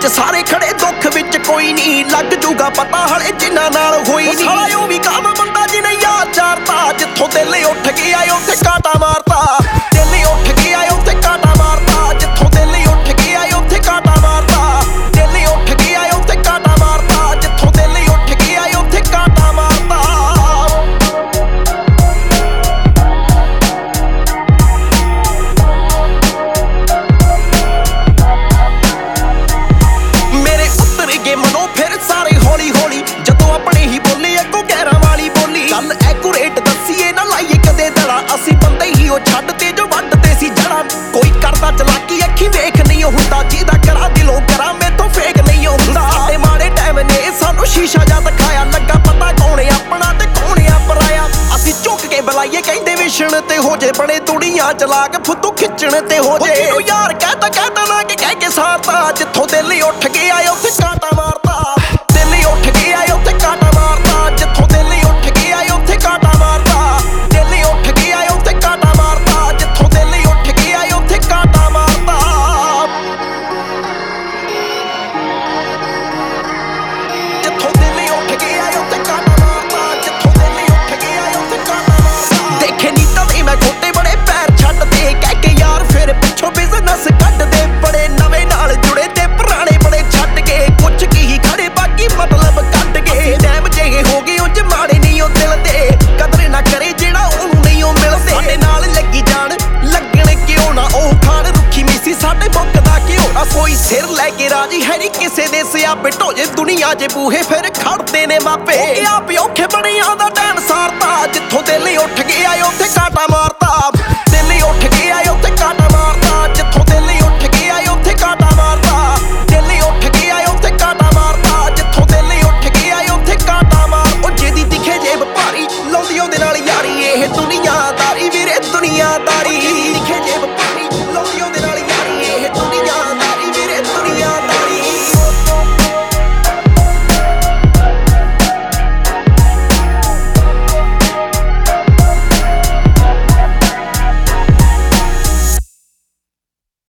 ਵਿੱਚ ਸਾਰੇ ਖੜੇ ਦੁੱਖ ਵਿੱਚ ਕੋਈ ਨਹੀਂ ਲੱਗ ਜੂਗਾ ਪਤਾ ਹਲੇ ਜਿਨ੍ਹਾਂ ਨਾਲ ਹੋਈ ਨਹੀਂ। ਸਾਲਾ ਉਹ ਵੀ ਕਾਮ ਬੰਦਾ ਜਿਹਨੇ ਯਾਰ ਚਾਰਤਾ ਜਿੱਥੋਂ ਦਿਲ ਉੱਠ ਗਿਆ ਉੱਥੇ ਕਾਂਟਾ ਮਾਰਤਾ। ਦਿਲ ਉੱਠ ਗਿਆ ਉੱਥੇ ਕਾਂਟਾ ਮਾਰਤਾ ਜਿੱਥੋਂ ਦਿਲ ਉੱਠ ਗਿਆ ਉੱਥੇ ਕਾਂਟਾ ਮਾਰਤਾ। ਦਿਲ ਉੱਠ ਗਿਆ ਉੱਥੇ ਕਾਂਟਾ ਮਾਰਤਾ ਜਿੱਥੋਂ ਦਿਲ ਉੱਠ ਗਿਆ ਉੱਥੇ ਕਾਂਟਾ ਮਾਰਤਾ। ਮੇਰੇ ਉੱਤਰ ਗਏ ਮਨੋਂ ਫਿਰ ਸਾਰੇ ਹੌਲੀ ਹੌਲੀ ਜਦੋਂ ਆਪਣੇ ਹੀ ਬੋਲੇ ਅੱਗੋਂ ਗਹਿਰਾਂ ਵਾਲੀ ਬੋਲੀ। ਗੱਲ ਐਕੂਰੇਟ ਦੱਸੀਏ ਨਾ ਲਾਈਏ ਕਦੇ ਦੜਾ ਅਸੀਂ ਬੰਦੇ ਹੀ ਉਹ ਛੱਡਦੇ ਜੋ ਵੱਢਦੇ ਸੀ ਜੜਾਂ। ਕੋਈ ਕਰਦਾ ਚਲਾਕੀ ਅੱਖੀ ਵੇਖ ਨਹੀਂ ਹੁੰਦਾ ਜਿਹਦਾ ਕਰਾਂ ਦਿਲੋਂ ਕਰਾਂ ਮੈਥੋਂ ਫੇਕ ਨਹੀਂ ਹੁੰਦਾ। ਸਾਡੇ ਮਾੜੇ ਟਾਈਮ ਨੇ ਸਾਨੂੰ ਸ਼ੀਸ਼ਾ ਜਾ ਦਿਖਾਇਆ ਲੱਗਾ ਪਤਾ ਕੌਣ ਆਪਣਾ ਤੇ ਕੌਣ ਆ ਪਰਾਇਆ। ਅਸੀਂ ਝੁੱਕ ਕੇ ਬੁਲਾਈਏ ਕਹਿੰਦੇ ਵਿਛਣ ਤੇ ਹੋ ਜੇ ਬਣੇ ਦੁਨੀਆ ਚਲਾ ਕੇ ਫੁੱਦੂ ਖਿੱਚਣ ਤੇ ਹੋ ਜੇ। ਜਿਹਨੂੰ ਯਾਰ ਕਹਿਤਾ ਨਾ ਕਿ ਕਹਿ ਕੇ ਸਾਰਤਾ ਜਿੱਥੋਂ ਦਿਲ ਉੱਠ ਗਿਆ ਉੱਥੇ ਕਾਂਟਾ ਮਾਰਤਾ। ਦਿਲ ਉੱਠ ਗਿਆ ਉੱਥੇ ਕਾਂਟਾ ਮਾਰਤਾ ਜਿੱਥੋਂ ਦਿਲ ਉੱਠ ਗਿਆ ਉੱਥੇ ਕਾਂਟਾ ਮਾਰਤਾ। ਦਿਲ ਉੱਠ ਗਿਆ ਉੱਥੇ ਕਾਂਟਾ ਮਾਰਤਾ ਜਿੱਥੋਂ ਦਿਲ ਉੱਠ ਗਿਆ ਉੱਥੇ ਕਾਂਟਾ ਮਾਰਤਾ। ਜਿੱਥੋਂ ਦਿਲ ਉੱਠ ਗਿਆ ਉੱਥੇ ਕਾਂਟਾ ਮਾਰਤਾ ਜਿੱਥੋਂ ਦਿਲ ਉੱਠ ਗਿਆ ਉੱਥੇ ਕਾਂਟਾ ਮਾਰਤਾ। ਦੇਖੇ ਨੀ ਤਦੇ ਮੈਂ ਖੋਟੇ ਬੜੇ ਪੈਰ ਛੱਡਦੇ ਕਹਿ ਕੇ ਯਾਰ ਫਿਰ ਪਿੱਛੋਂ ਬਿਜ਼ਨਸ ਕੱਢਦੇ ਬੜੇ ਨਵੇਂ ਨਾਲ ਜੁੜੇ ਤੇ ਪੁਰਾਣੇ ਬੜੇ ਛੱਡ ਕੇ ਕੁਛ ਕੀ ਹੀ ਖੜੇ ਬਾਕੀ ਮਤਲਬ ਕੱਢ ਗਏ। ਟਾਈਮ ਜਿਹੇ ਹੋ ਗਏ ਉਂਝ ਮਾੜੇ ਨਹੀਂ ਉਹ ਦਿਲ ਦੇ ਕਦਰ ਨਾ ਕਰੇ ਜਿਹੜਾ ਉਹਨੂੰ ਨਹੀਂ ਉਹ ਮਿਲਦੇ। ਸਾਡੇ ਨਾਲ ਲੱਗੀ ਜਾਣ ਲੱਗਣ ਕਿਉਂ ਨਾ ਉਹ ਖਾਣ ਰੁੱਖੀ ਮੀਸੀ ਸਾਡੇ ਮੁੱਕਦਾ ਕਿਉਂ ਨਾ ਕੋਈ ਸਿਰ ਲੈ ਕੇ ਰਾਜੀ ਹੈ ਨਹੀਂ ਕਿਸੇ ਦੇ ਸਿਆਪੇ ਢੋਜੇ ਦੁਨੀਆ ਜੇ ਬੂਹੇ ਫਿਰ ਖੜਦੇ ਨੇ ਮਾਪੇ। ਆਪ ਔਖੇ ਬਣਿਆ ਦਾ ਟਾਈਮ ਸਾਰਤਾ ਜਿੱਥੋਂ ਦਿਲ ਉੱਠ ਗਿਆ ਉੱਥੇ ਕਾਂਟਾ ਮਾਰਤਾ।